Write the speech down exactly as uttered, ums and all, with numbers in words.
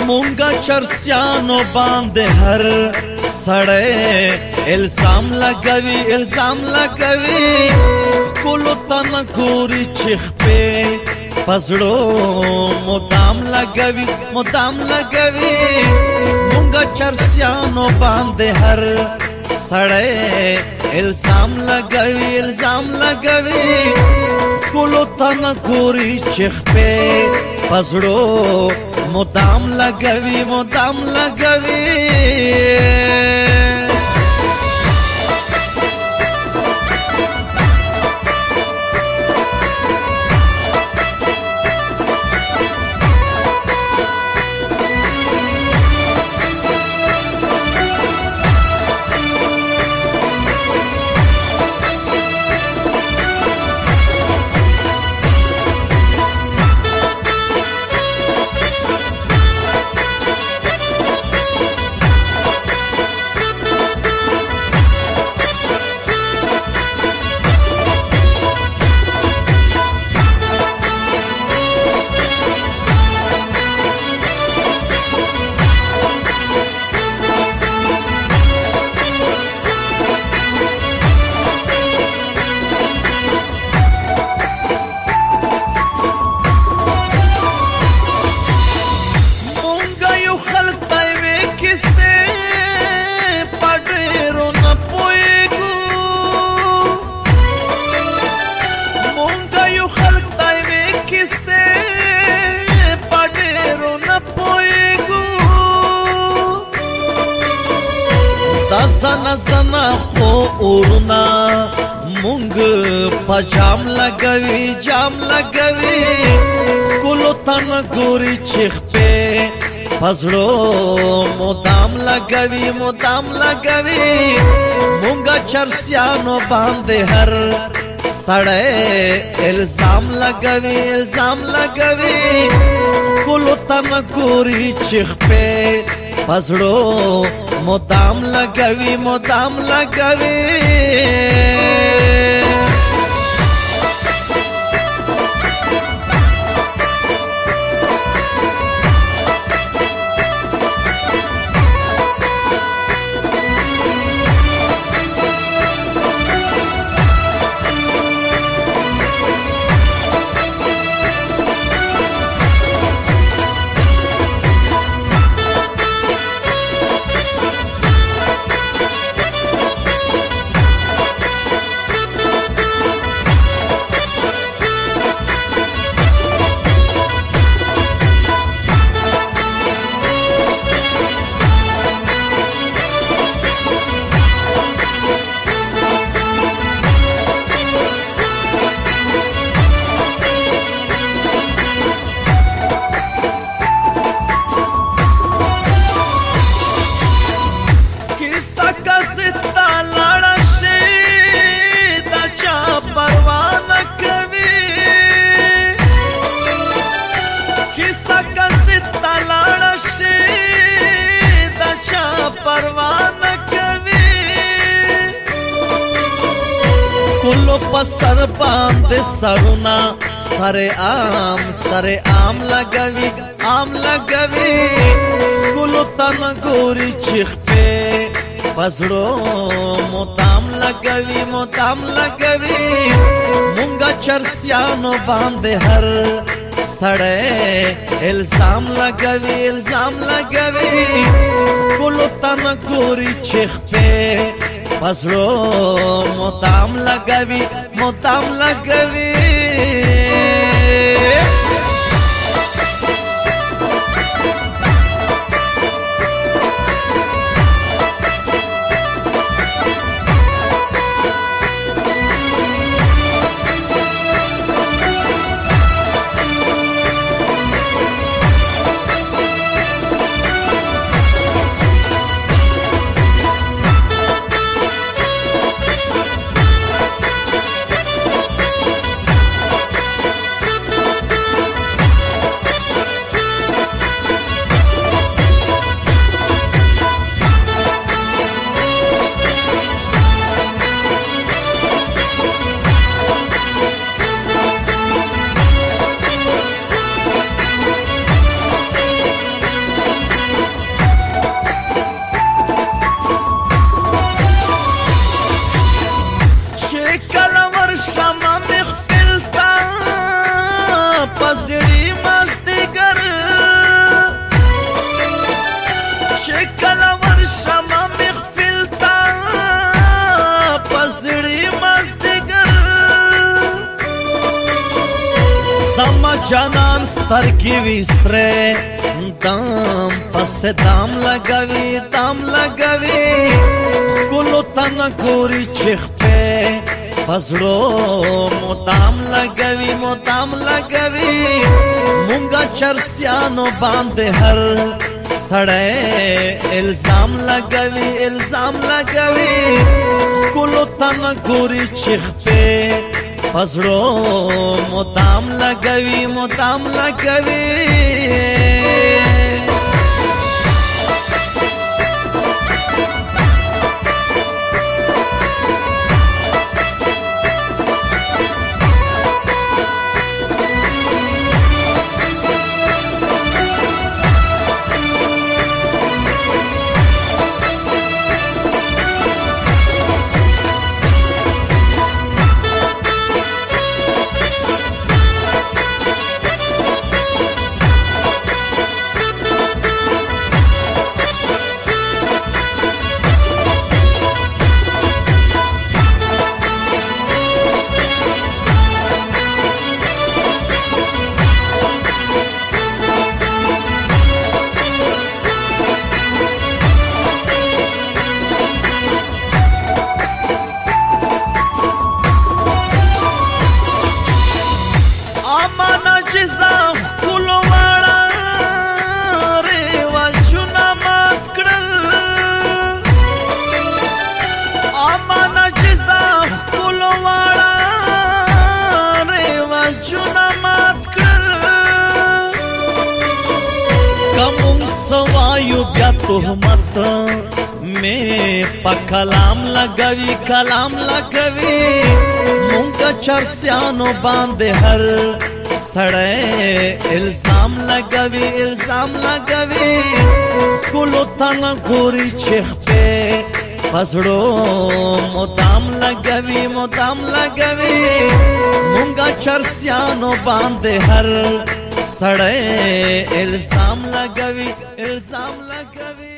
مونگا چرسیانو باندې هر سړی الزام لګوي الزام لګوي کولو تن ګوري چخ په پزړو مدام لګوي مدام لګوي مونگا چرسیانو باندې هر سړی الزام لګوي الزام لګوي کولو تن ګوري چخ په پزړو مدام لګوي مدام لګوي زنا زنا خو اورنا مونږ په جام لګوي جام لګوي کولو تن ګوري چخ په پزړو مدام لګوي مدام لګوي مونږ چرسیانو باندې هر سړی الزام لګوي الزام لګوي کولو تن ګوري چخ په پزړو مدام لګوي مدام لګوي کلو پسر باندې سرونه سره عام سره عام لګوي عام لګوي کلو تن ګوري چخ په پزړو مدام لګوي مدام لګوي مونږه چرسیانو باندې هر سړی الزام لګوي الزام لګوي کلو تن ګوري چخ په پزړو مدام لګوي مدام لګوي سترګې وستره دام پس دام لګوي دام لګوي کولو تن ګوري چخپه پسړو مدام لګوي مدام لګوي مونږه چرسیانو باندې هر سړی الزام لګوي الزام لګوي کولو تن ګوري چخپه پسړو مدام لګوي مدام لګوي सवायु बया तोहमत में पा कलाम लगवी कलाम लगवी मुंगा चरस्यानो बांधे हर सड़े इल्जाम लगवी इल्जाम लगवी कुलो तना गोरी चेख पे पसड़ो मुदाम लगवी मुदाम लगवी मुंगा चरस्यानो बांधे हर सड़े इल्जाम लगवी इल्जाम लगवी